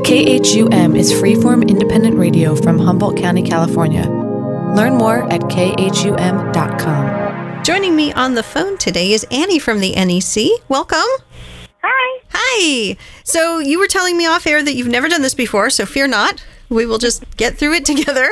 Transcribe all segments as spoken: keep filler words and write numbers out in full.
K H U M is freeform independent radio from Humboldt County, California. Learn more at K H U M dot com. Joining me on the phone today is Annie from the N E C. Welcome. Hi. Hi. So you were telling me off air that you've never done this before, so fear not. We will just get through it together.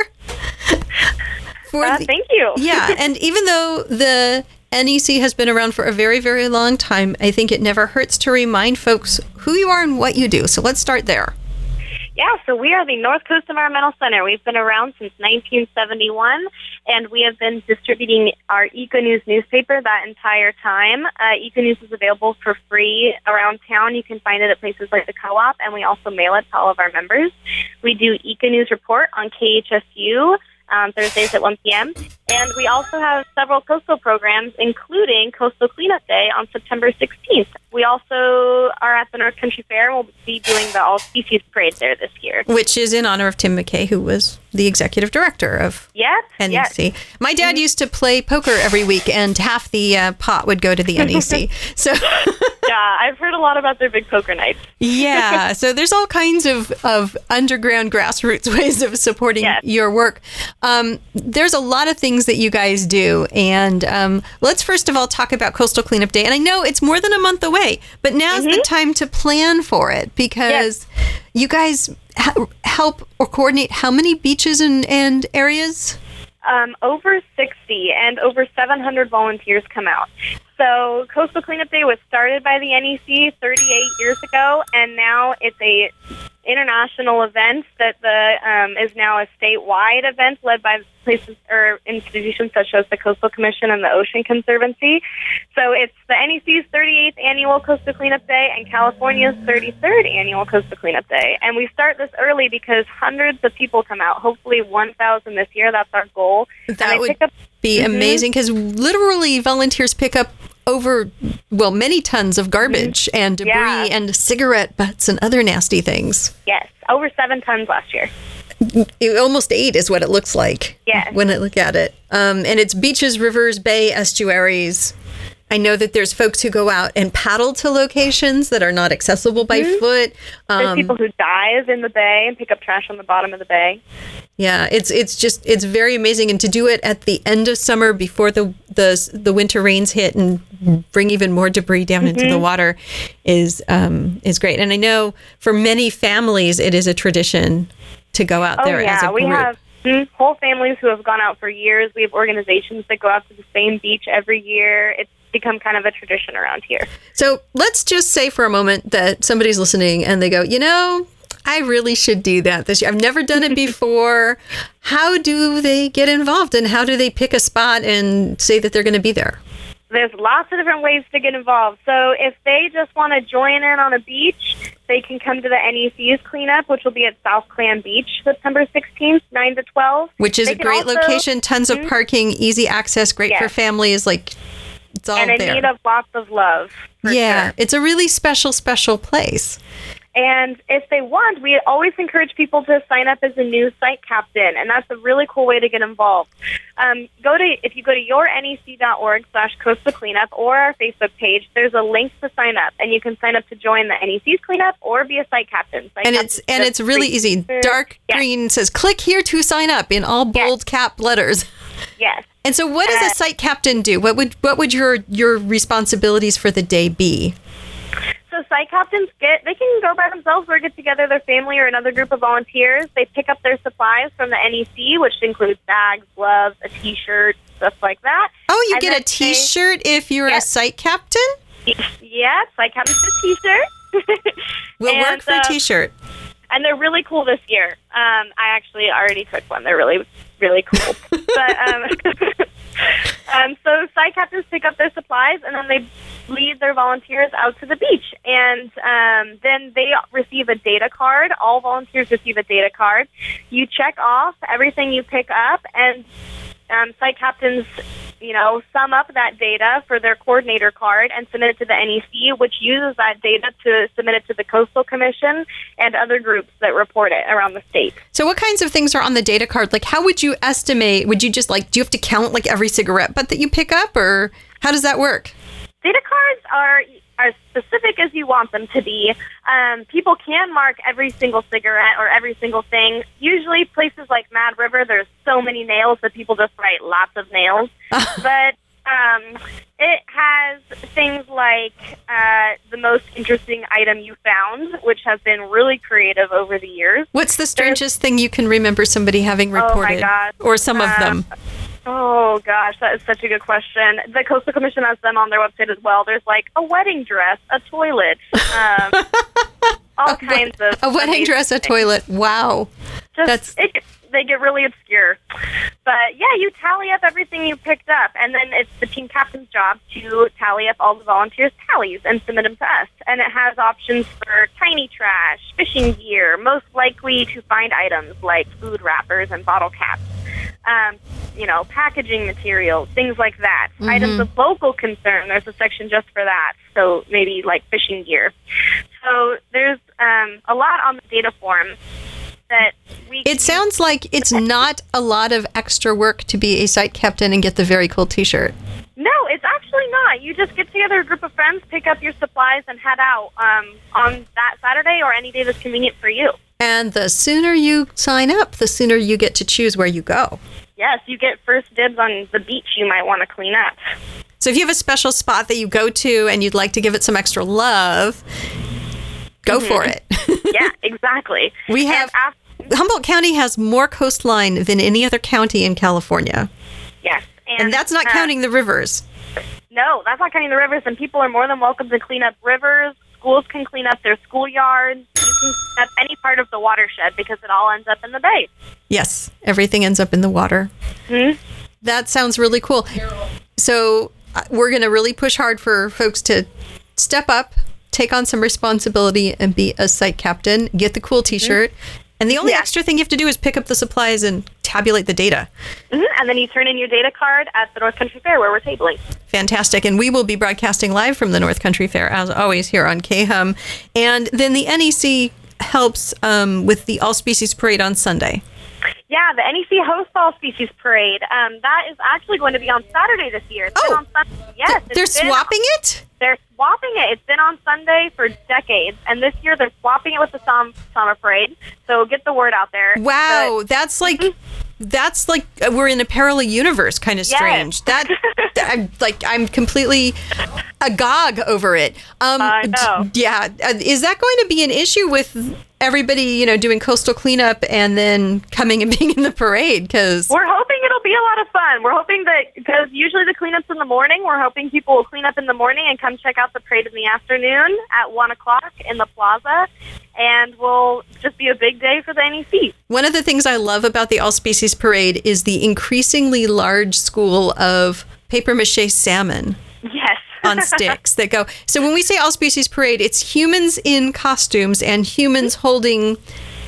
For uh, the, thank you. Yeah, and even though the N E C has been around for a very, very long time, I think it never hurts to remind folks who you are and what you do. So let's start there. Yeah, so we are the North Coast Environmental Center. We've been around since nineteen seventy-one, and we have been distributing our Eco-News newspaper that entire time. Uh, Eco-News is available for free around town. You can find it at places like the Co-op, and we also mail it to all of our members. We do Eco-News Report on K H S U um, Thursdays at one p.m., and we also have several coastal programs, including Coastal Cleanup Day on September sixteenth. We also are at the North Country Fair, and we'll be doing the All Species Parade there this year. Which is in honor of Tim McKay, who was the executive director of yes, N E C. Yes. My dad mm-hmm. used to play poker every week, and half the uh, pot would go to the N E C. So, yeah, I've heard a lot about their big poker nights. Yeah, so there's all kinds of, of underground grassroots ways of supporting yes. your work. Um, there's a lot of things that you guys do, and um, let's first of all talk about Coastal Cleanup Day. And I know it's more than a month away, but now's mm-hmm. the time to plan for it, because yes. you guys ha- help or coordinate how many beaches and, and areas? Um, over sixty, and over seven hundred volunteers come out. So Coastal Cleanup Day was started by the N E C thirty-eight years ago, and now it's a international event that the um, is now a statewide event led by places or institutions such as the Coastal Commission and the Ocean Conservancy. So it's the N E C's thirty-eighth annual Coastal Cleanup Day and California's thirty-third annual Coastal Cleanup Day. And we start this early because hundreds of people come out, hopefully one thousand this year. That's our goal. That would up- be mm-hmm. amazing, because literally volunteers pick up over, well, many tons of garbage mm-hmm. and debris yeah. and cigarette butts and other nasty things. Yes, over seven tons last year. It, almost eight is what it looks like yes. when I look at it. Um, and it's beaches, rivers, bay, estuaries. I know that there's folks who go out and paddle to locations that are not accessible by mm-hmm. foot. Um, there's people who dive in the bay and pick up trash on the bottom of the bay. Yeah, it's it's just it's very amazing, and to do it at the end of summer before the the the winter rains hit and bring even more debris down mm-hmm. into the water is um is great. And I know for many families it is a tradition to go out oh, there yeah. as a group. We have mm, whole families who have gone out for years. We have organizations that go out to the same beach every year. It's become kind of a tradition around here. So let's just say for a moment that somebody's listening and they go, you know, I really should do that this year. I've never done it before. How do they get involved, and how do they pick a spot and say that they're going to be there? There's lots of different ways to get involved. So if they just want to join in on a beach, they can come to the N E C's cleanup, which will be at South Clan Beach, September sixteenth, nine to twelve. Which is they a great also, location, tons mm-hmm. of parking, easy access, great yes. for families, like it's all and in there. need of lots of love. Yeah, sure. It's a really special, special place. And if they want, we always encourage people to sign up as a new site captain, and that's a really cool way to get involved. Um, go to if you go to your N E C dot org slash coastal cleanup or our Facebook page, there's a link to sign up, and you can sign up to join the N E C's cleanup or be a site captain. Site and it's and it's really easy. Dark yes. green says "click here to sign up" in all bold yes. cap letters. Yes. And so, what does uh, a site captain do? What would what would your your responsibilities for the day be? So site captains get, they can go by themselves or get together their family or another group of volunteers. They pick up their supplies from the N E C, which includes bags, gloves, a T-shirt, stuff like that. Oh, you and get a T-shirt they, if you're yes. a site captain? Yeah, site captains get a T-shirt. We'll and, work for uh, a T-shirt. And they're really cool this year. Um, I actually already took one. They're really, really cool. but um, um, So site captains pick up their supplies, and then they lead their volunteers out to the beach. And um, then they receive a data card. All volunteers receive a data card. You check off everything you pick up, and um, site captains, you know, sum up that data for their coordinator card and submit it to the N E C, which uses that data to submit it to the Coastal Commission and other groups that report it around the state. So what kinds of things are on the data card? Like, how would you estimate? Would you just, like, do you have to count, like, every cigarette butt that you pick up, or how does that work? Data cards are are as specific as you want them to be. Um, people can mark every single cigarette or every single thing. Usually places like Mad River, there's so many nails that people just write lots of nails. But um, it has things like uh, the most interesting item you found, which has been really creative over the years. What's the strangest There's, thing you can remember somebody having reported? Oh, my God. Or some uh, of them? Oh, gosh, that is such a good question. The Coastal Commission has them on their website as well. There's like a wedding dress, a toilet, um, all a, kinds of A wedding dress, a toilet. Wow. Just, That's... It, they get really obscure. But, yeah, you tally up everything you picked up, and then it's the team captain's job to tally up all the volunteers' tallies and submit them to us. And it has options for tiny trash, fishing gear, most likely to find items like food wrappers and bottle caps. Um, you know, packaging materials, things like that. Mm-hmm. Items of local concern, there's a section just for that. So maybe like fishing gear. So there's um, a lot on the data form that we It sounds like it's not a lot of extra work to be a site captain and get the very cool t-shirt. No, it's actually not. You just get together a group of friends, pick up your supplies, and head out um, on that Saturday or any day that's convenient for you. And the sooner you sign up, the sooner you get to choose where you go. Yes, you get first dibs on the beach you might want to clean up. So if you have a special spot that you go to and you'd like to give it some extra love, go mm-hmm. for it. Yeah, exactly. We have after- Humboldt County has more coastline than any other county in California. Yes. And, and that's not uh, counting the rivers. No, that's not counting the rivers, and people are more than welcome to clean up rivers. Schools can clean up their schoolyards. You can clean up any part of the watershed because it all ends up in the bay. Yes, everything ends up in the water. Mm-hmm. That sounds really cool. So uh, we're going to really push hard for folks to step up, take on some responsibility, and be a site captain, get the cool t-shirt. Mm-hmm. And the only yeah. extra thing you have to do is pick up the supplies and tabulate the data. Mm-hmm. And then you turn in your data card at the North Country Fair where we're tabling. Fantastic. And we will be broadcasting live from the North Country Fair, as always, here on K H U M. And then the N E C helps um, with the All Species Parade on Sunday. Yeah, the N E C hosts All Species Parade. Um, that is actually going to be on Saturday this year. It's oh, been on Sunday. Yes, th- they're swapping on, it? They're swapping it. It's been on Sunday for decades, and this year they're swapping it with the Som- Summer Parade. So get the word out there. Wow, but, that's like mm-hmm. that's like uh, we're in a parallel universe, kind of strange. Yes. That I'm like I'm completely agog over it. Um, I know. D- yeah, uh, is that going to be an issue with everybody, you know, doing coastal cleanup and then coming and being in the parade? Because we're hoping it'll be a lot of fun. We're hoping that, because usually the cleanup's in the morning, we're hoping people will clean up in the morning and come check out the parade in the afternoon at one o'clock in the plaza, and we'll just be a big day for the N E C. One of the things I love about the All Species Parade is the increasingly large school of paper mache salmon. Yes. On sticks that go. So when we say All Species Parade, it's humans in costumes and humans holding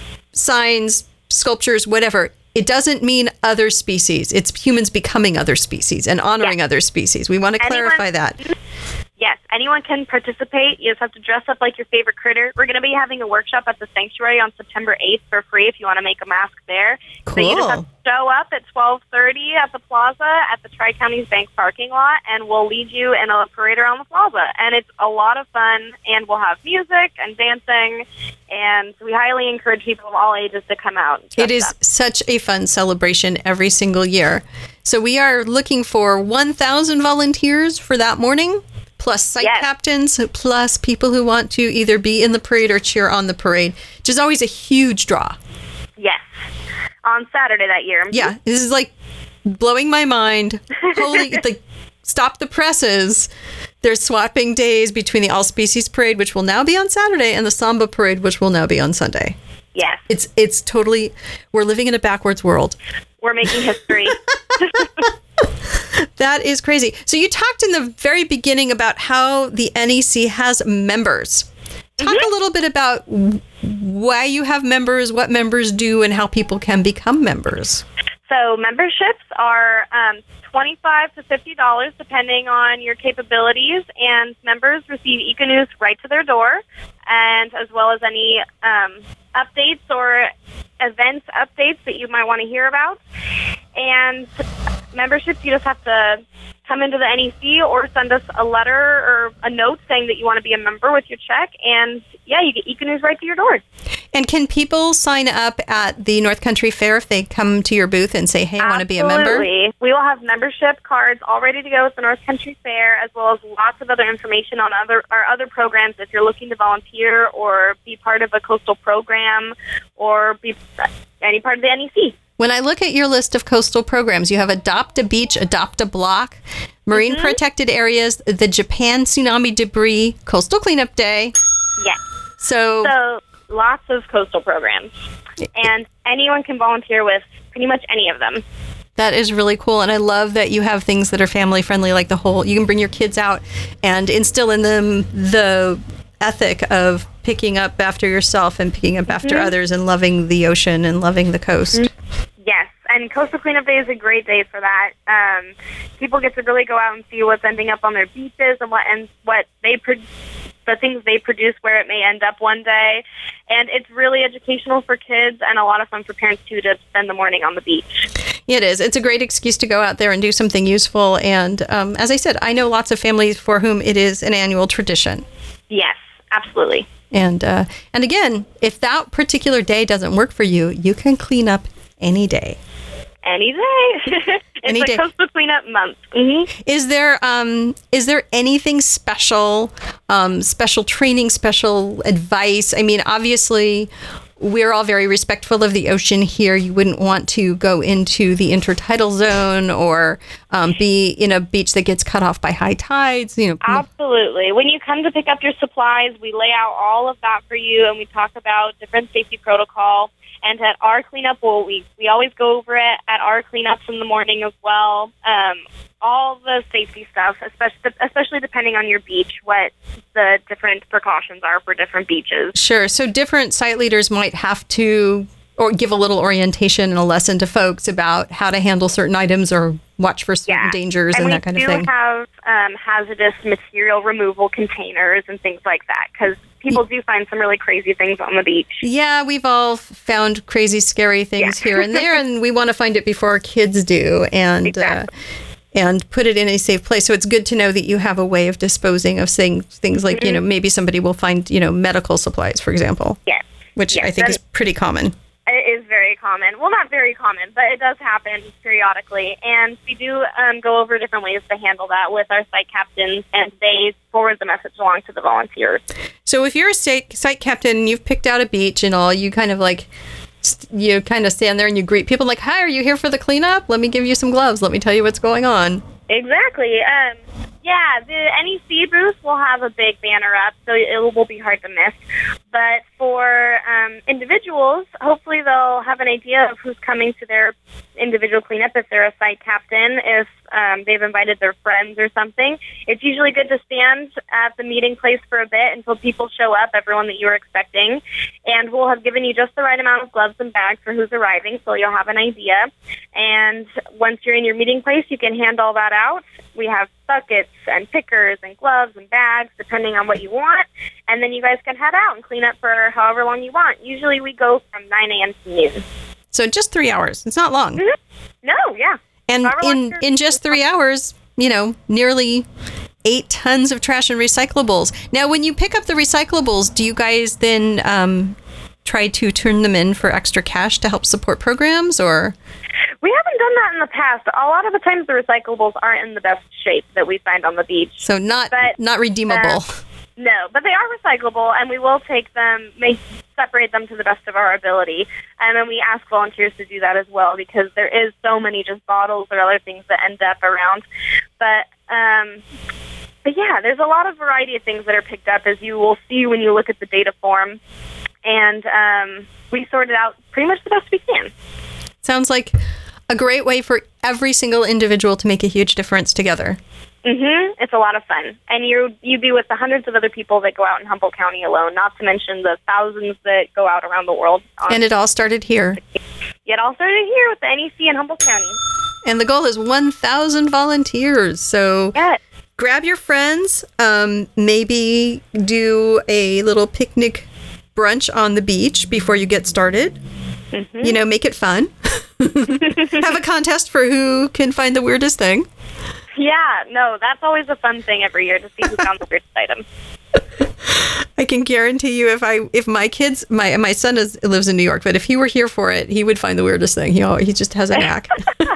signs, sculptures, whatever. It doesn't mean other species. It's humans becoming other species and honoring yes. other species. We want to Anyone, clarify that. Yes, anyone can participate. You just have to dress up like your favorite critter. We're going to be having a workshop at the sanctuary on September eighth for free if you want to make a mask there. Cool. So you just have to show up at twelve thirty at the plaza at the Tri-Counties Bank parking lot, and we'll lead you in a parade around the plaza. And it's a lot of fun, and we'll have music and dancing, and we highly encourage people of all ages to come out. It is up. Such a fun celebration every single year. So we are looking for one thousand volunteers for that morning, plus site yes. captains, plus people who want to either be in the parade or cheer on the parade, which is always a huge draw. Yes. On Saturday that year. Yeah. This is like blowing my mind. Holy, like, stop the presses. There's swapping days between the All Species Parade, which will now be on Saturday, and the Samba Parade, which will now be on Sunday. Yes. It's, it's totally, we're living in a backwards world. We're making history. That is crazy. So you talked in the very beginning about how the N E C has members. Talk mm-hmm. a little bit about why you have members, what members do, and how people can become members. So memberships are um, twenty-five dollars to fifty dollars depending on your capabilities, and members receive Econews right to their door, and as well as any um, updates or events updates that you might want to hear about. And memberships, you just have to come into the N E C or send us a letter or a note saying that you want to be a member with your check, and yeah, you get Eco-News right to your door. And can people sign up at the North Country Fair if they come to your booth and say, hey, I want to be a member? Absolutely. We will have membership cards all ready to go at the North Country Fair, as well as lots of other information on other our other programs if you're looking to volunteer or be part of a coastal program or be any part of the N E C. When I look at your list of coastal programs, you have Adopt a Beach, Adopt a Block, Marine mm-hmm. Protected Areas, the Japan Tsunami Debris, Coastal Cleanup Day. Yes. So, so lots of coastal programs. And anyone can volunteer with pretty much any of them. That is really cool. And I love that you have things that are family friendly, like the whole, you can bring your kids out and instill in them the ethic of picking up after yourself and picking up mm-hmm. after others and loving the ocean and loving the coast. Mm-hmm. Yes, and Coastal Cleanup Day is a great day for that. Um, people get to really go out and see what's ending up on their beaches and what and what they pro- the things they produce, where it may end up one day. And it's really educational for kids and a lot of fun for parents, too, to spend the morning on the beach. It is. It's a great excuse to go out there and do something useful. And um, as I said, I know lots of families for whom it is an annual tradition. Yes, absolutely. And uh, and again, if that particular day doesn't work for you, you can clean up any day. Any day. It's any a day. Coastal Cleanup Month. Mm-hmm. Is there um is there anything special, um, special training, special advice? I mean, obviously, we're all very respectful of the ocean here. You wouldn't want to go into the intertidal zone or um, be in a beach that gets cut off by high tides. You know, absolutely. When you come to pick up your supplies, we lay out all of that for you, and we talk about different safety protocol. And at our cleanup, well, we, we always go over it at our cleanups in the morning as well. Um, all the safety stuff, especially especially depending on your beach, what the different precautions are for different beaches. Sure. So different site leaders might have to or give a little orientation and a lesson to folks about how to handle certain items or watch for certain yeah. dangers and, and that kind of thing. We do have um, hazardous material removal containers and things like that, because people do find some really crazy things on the beach. Yeah, we've all found crazy, scary things yeah. here and there, and we want to find it before our kids do. And exactly. uh, and put it in a safe place. So it's good to know that you have a way of disposing of things, things like, mm-hmm. you know, maybe somebody will find, you know, medical supplies, for example. Yes. Which yes. I think and is pretty common. It is very common. Well, not very common, but it does happen periodically. And we do um, go over different ways to handle that with our site captains, and they forward the message along to the volunteers. So if you're a site, site captain and you've picked out a beach and all, you kind of like, you kind of stand there and you greet people like, hi, are you here for the cleanup? Let me give you some gloves. Let me tell you what's going on. Exactly. Um, yeah, the N E C booth will have a big banner up, so it will be hard to miss. But for um, individuals, hopefully they'll have an idea of who's coming to their individual cleanup if they're a site captain, if um, they've invited their friends or something. It's usually good to stand at the meeting place for a bit until people show up, everyone that you were expecting. And we'll have given you just the right amount of gloves and bags for who's arriving, so you'll have an idea. And once you're in your meeting place, you can hand all that out. We have buckets and pickers and gloves and bags, depending on what you want. And then you guys can head out and clean up for however long you want. Usually we go from nine a.m. to noon. So just three hours. It's not long. Mm-hmm. No, yeah. And in, in just three hours, you know, nearly eight tons of trash and recyclables. Now, when you pick up the recyclables, do you guys then um, try to turn them in for extra cash to help support programs, or? We haven't done that in the past. A lot of the times the recyclables aren't in the best shape that we find on the beach. So not but, not redeemable. Uh, no, but they are recyclable, and we will take them, make, separate them to the best of our ability. And then we ask volunteers to do that as well, because there is so many just bottles or other things that end up around. But, um, but yeah, there's a lot of variety of things that are picked up, as you will see when you look at the data form. And um, we sort it out pretty much the best we can. Sounds like a great way for every single individual to make a huge difference together. Mm-hmm. It's a lot of fun. And you you'd be with the hundreds of other people that go out in Humboldt County alone, not to mention the thousands that go out around the world. And it all started here. It all started here with the N E C in Humboldt County. And the goal is one thousand volunteers. So yes. Grab your friends, um, maybe do a little picnic brunch on the beach before you get started. Mm-hmm. You know, make it fun. Have a contest for who can find the weirdest thing. Yeah, no, that's always a fun thing every year to see who found the weirdest item. I can guarantee you, if I if my kids, my my son is lives in New York, but if he were here for it, he would find the weirdest thing. He he just has a knack.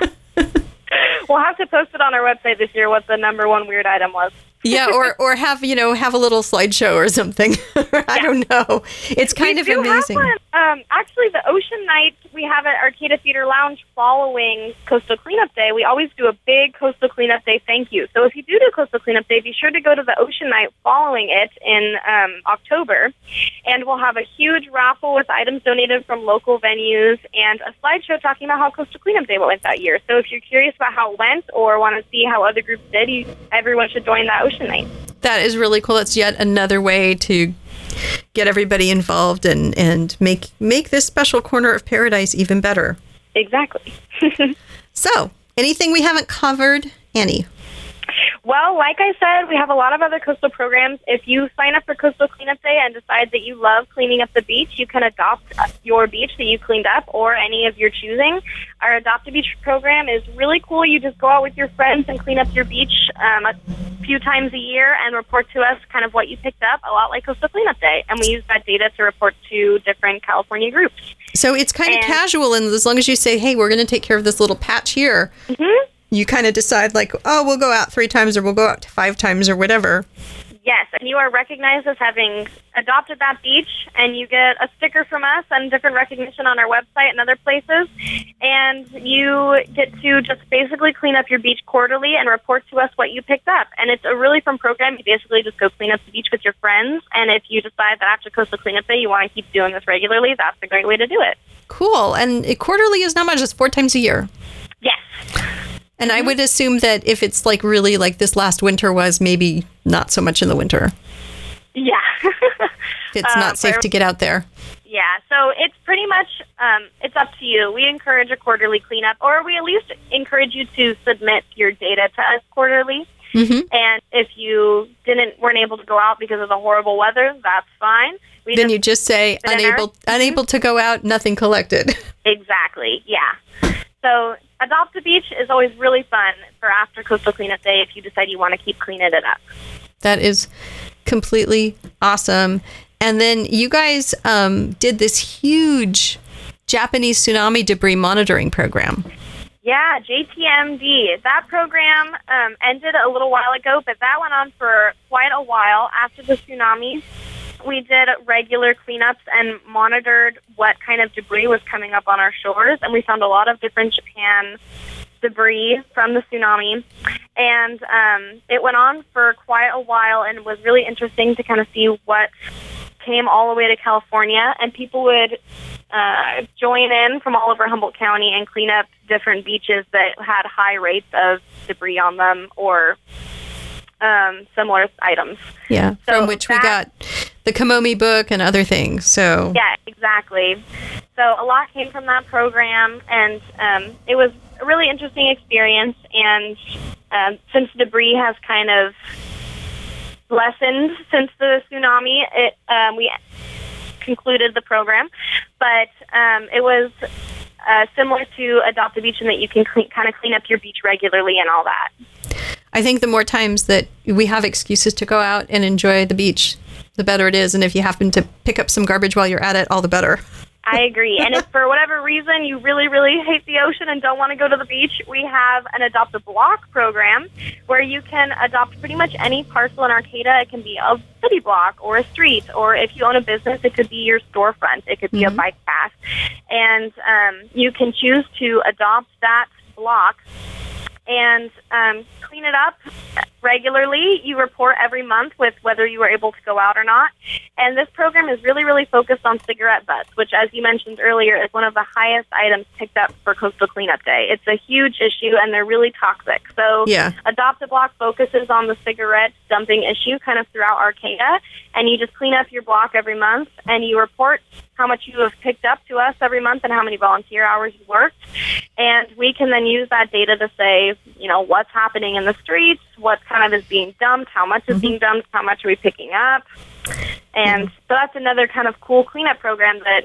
We'll have to post it on our website this year what the number one weird item was. Yeah, or or have, you know, have a little slideshow or something. I yeah. don't know. It's kind we of do amazing. Have one. Um, actually, the Ocean Night we have at Arcata Theater Lounge following Coastal Cleanup Day, we always do a big Coastal Cleanup Day thank you. So if you do do Coastal Cleanup Day, be sure to go to the Ocean Night following it in um, October. And we'll have a huge raffle with items donated from local venues and a slideshow talking about how Coastal Cleanup Day went that year. So if you're curious about how it went or want to see how other groups did, you, everyone should join that Ocean Night. That is really cool. That's yet another way to get everybody involved and, and make make this special corner of paradise even better. Exactly. So, anything we haven't covered, Annie? Well, like I said, we have a lot of other coastal programs. If you sign up for Coastal Cleanup Day and decide that you love cleaning up the beach, you can adopt your beach that you cleaned up or any of your choosing. Our Adopt a Beach program is really cool. You just go out with your friends and clean up your beach um, a few times a year and report to us kind of what you picked up, a lot like Coastal Cleanup Day. And we use that data to report to different California groups. So it's kind and, of casual, and as long as you say, hey, we're going to take care of this little patch here, mm-hmm. you kind of decide like, oh, we'll go out three times or we'll go out five times or whatever. Yes, and you are recognized as having adopted that beach, and you get a sticker from us and different recognition on our website and other places. And you get to just basically clean up your beach quarterly and report to us what you picked up. And it's a really fun program. You basically just go clean up the beach with your friends. And if you decide that after Coastal Cleanup Day you want to keep doing this regularly, that's a great way to do it. Cool. And it quarterly is not much. It's four times a year. Yes. And I would assume that if it's like really like this last winter was, maybe not so much in the winter. Yeah. It's not uh, safe to get out there. Yeah, so it's pretty much, um, it's up to you. We encourage a quarterly cleanup, or we at least encourage you to submit your data to us quarterly. Mm-hmm. And if you didn't weren't able to go out because of the horrible weather, that's fine. We then just you just say unable unable to go out, nothing collected. Exactly, yeah. So Adopt a Beach is always really fun for after Coastal Cleanup Day if you decide you want to keep cleaning it up. That is completely awesome. And then you guys um, did this huge Japanese tsunami debris monitoring program. Yeah, J T M D. That program um, ended a little while ago, but that went on for quite a while after the tsunami. We did regular cleanups and monitored what kind of debris was coming up on our shores, and we found a lot of different Japan debris from the tsunami. And um, it went on for quite a while and was really interesting to kind of see what came all the way to California, and people would uh, join in from all over Humboldt County and clean up different beaches that had high rates of debris on them or um, similar items. Yeah, so from which that, we got the Komomi book and other things. So yeah, exactly. So a lot came from that program, and um, it was a really interesting experience. And um, since debris has kind of lessened since the tsunami, it um, we concluded the program, but um, it was uh, similar to Adopt a Beach in that you can clean, kind of clean up your beach regularly and all that. I think the more times that we have excuses to go out and enjoy the beach, the better it is. And if you happen to pick up some garbage while you're at it, all the better. I agree. And if for whatever reason you really, really hate the ocean and don't want to go to the beach, we have an Adopt a Block program where you can adopt pretty much any parcel in Arcata. It can be a city block or a street, or if you own a business, it could be your storefront. It could be mm-hmm. a bike path. And um, you can choose to adopt that block and um, clean it up regularly. You report every month with whether you were able to go out or not. And this program is really, really focused on cigarette butts, which, as you mentioned earlier, is one of the highest items picked up for Coastal Cleanup Day. It's a huge issue, and they're really toxic. So yeah. Adopt a Block focuses on the cigarette dumping issue kind of throughout Arcata, and you just clean up your block every month, and you report how much you have picked up to us every month and how many volunteer hours you worked. And we can then use that data to say, you know, what's happening in the streets, what kind of is being dumped, how much is mm-hmm. being dumped, how much are we picking up. And mm-hmm. so that's another kind of cool cleanup program that we're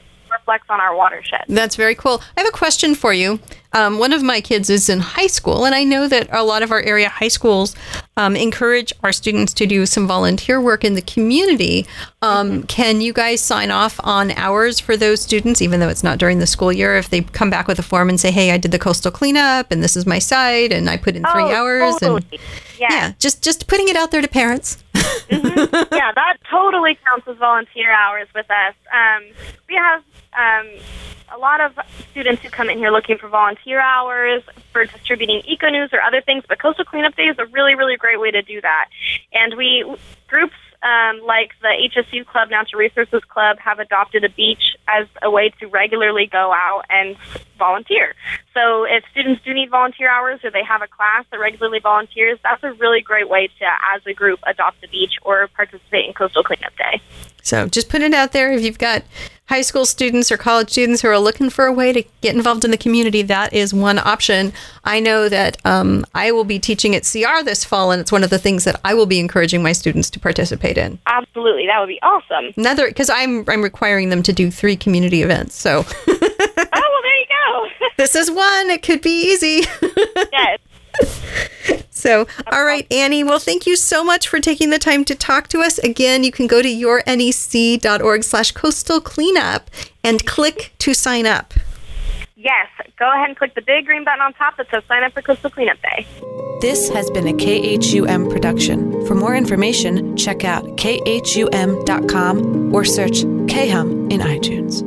reflects on our watershed. That's very cool. I have a question for you. Um, one of my kids is in high school, and I know that a lot of our area high schools um, encourage our students to do some volunteer work in the community. Um, mm-hmm. Can you guys sign off on hours for those students, even though it's not during the school year, if they come back with a form and say, hey, I did the coastal cleanup, and this is my site, and I put in three oh, hours? Totally. And yeah. yeah, just, just putting it out there to parents. mm-hmm. Yeah, that totally counts as volunteer hours with us. Um, we have um, a lot of students who come in here looking for volunteer hours for distributing eco news or other things, but Coastal Cleanup Day is a really, really great way to do that. And we groups um, like the H S U Club, Natural Resources Club, have adopted a beach as a way to regularly go out and volunteer. So if students do need volunteer hours or they have a class that regularly volunteers, that's a really great way to, as a group, adopt a beach or participate in Coastal Cleanup Day. So just put it out there. If you've got high school students or college students who are looking for a way to get involved in the community, that is one option. I know that um, I will be teaching at C R this fall, and it's one of the things that I will be encouraging my students to participate in. Absolutely. That would be awesome. Another, because I'm, I'm requiring them to do three community events. So. Oh, well, there you go. This is one. It could be easy. Yes. So, all right, Annie, well, thank you so much for taking the time to talk to us. Again, you can go to yournec.org slash coastal cleanup and click to sign up. Yes, go ahead and click the big green button on top that says sign up for Coastal Cleanup Day. This has been a K H U M production. For more information, check out K H U M dot com or search K H U M in iTunes.